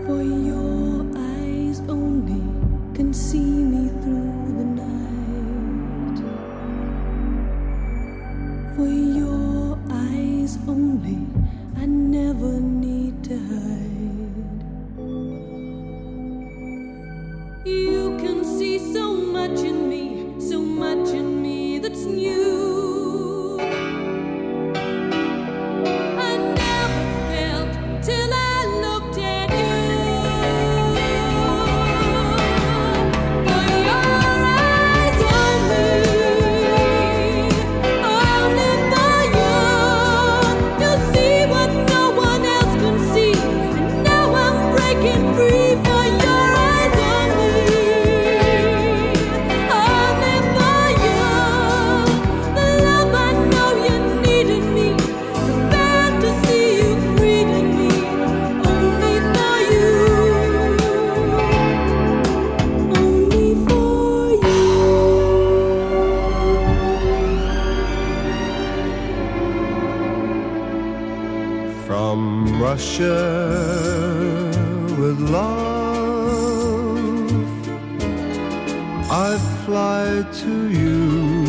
For your eyes only can see me through the night. For your eyes only I never need to hide. You can see so much in me that's new. I never felt till I looked at you. For your eyes only for you. You see what no one else can see, and now I'm breaking free. For your eyes only for you. The love I know you needed me, the fantasy you freed in me, only for you, only for you. From Russia with love, I fly to you,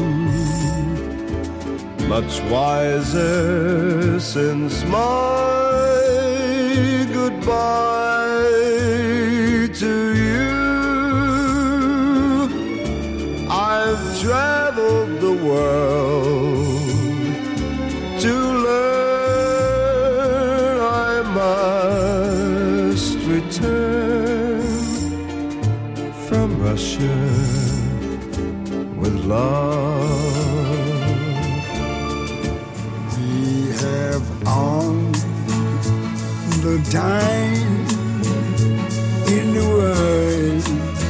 much wiser since my goodbye to you. I've traveled the world to learn I must return from Russia with love. We have all the time in the world,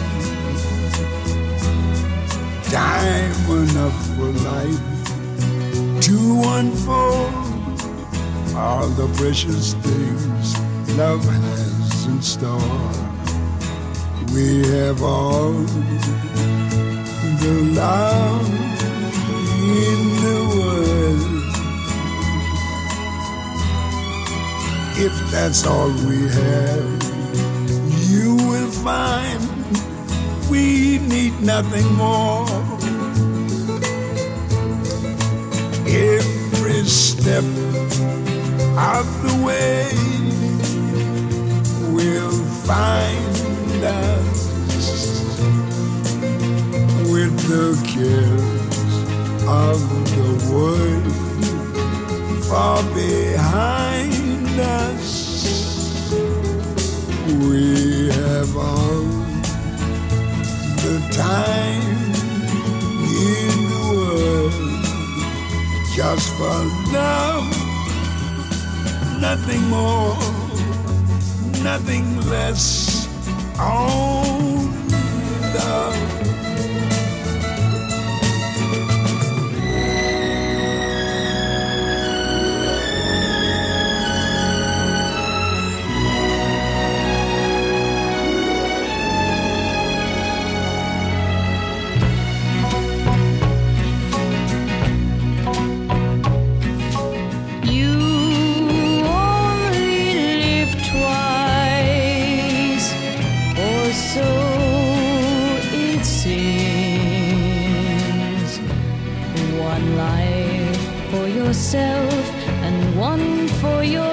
time enough for life to unfold all the precious things love has in store. We have all the love in the world. If that's all we have, you will find we need nothing more. Every step of the way will find us with the cares of the world far behind us. We have all the time in the world just for love, nothing more, nothing less, only love. Yourself and one for your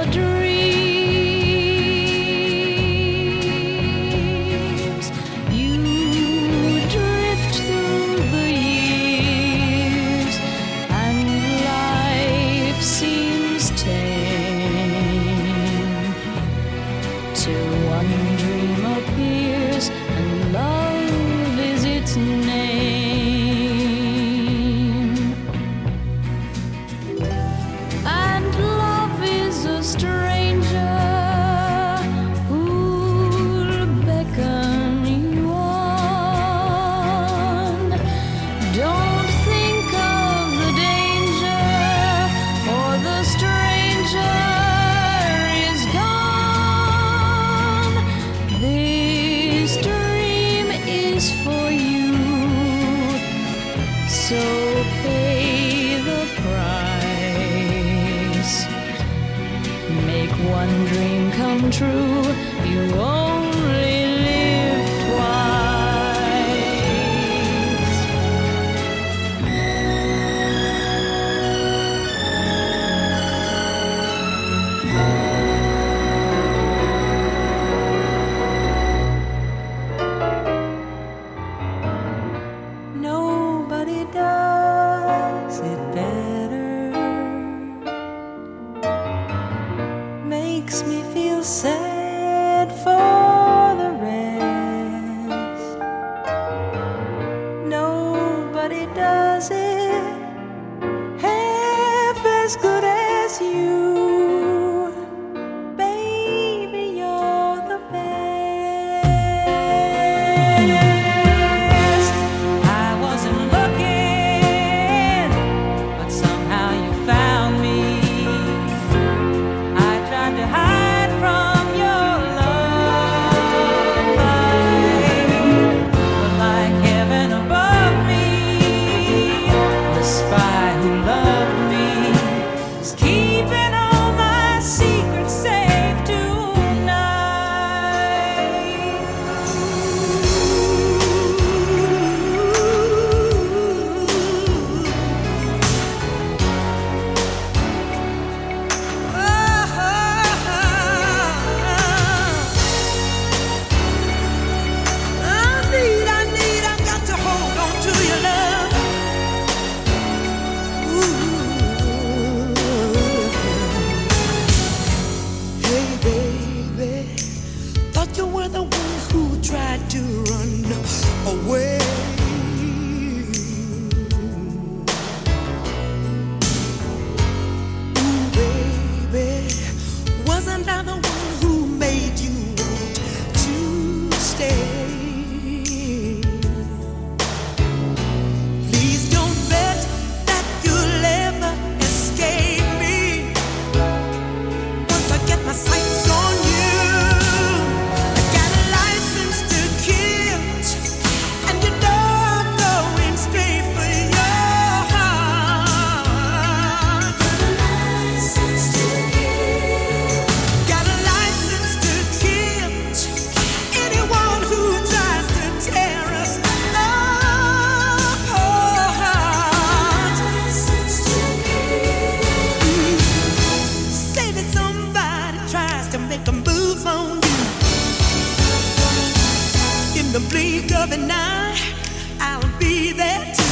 dreams. You drift through the years and life seems tame till one dream appears and love is its name. make one dream come true. You only live twice. Nobody does it better. Makes me feel sad for the rest. Nobody does it half as good as you. Baby, you're the best. I wasn't looking, but somehow you found me. I tried to hide from your love light, but like heaven above me, the spy who loved me is keeping all my secrets safe tonight. I got to hold on to your love. Hey, baby, thought you were the one who tried to run away. Ooh, baby, wasn't I the one who made you want to stay? Please don't bet that you'll ever escape me. Once I get my sights on you, I got a license to kill, and you know I'm going straight for your heart. Got a license to kill. Got a license to kill anyone who tries to tear us apart. Say that somebody tries to make a move on you. In the blink of an eye, I'll be there too.